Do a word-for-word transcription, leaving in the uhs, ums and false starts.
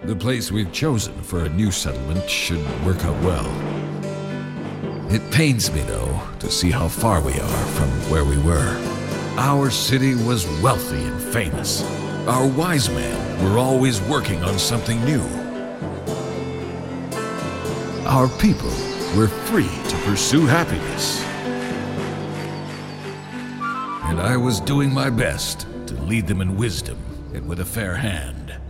The place we've chosen for a new settlement should work out well. It pains me, though, to see how far we are from where we were. Our city was wealthy and famous. Our wise men were always working on something new. Our people were free to pursue happiness. And I was doing my best to lead them in wisdom and with a fair hand.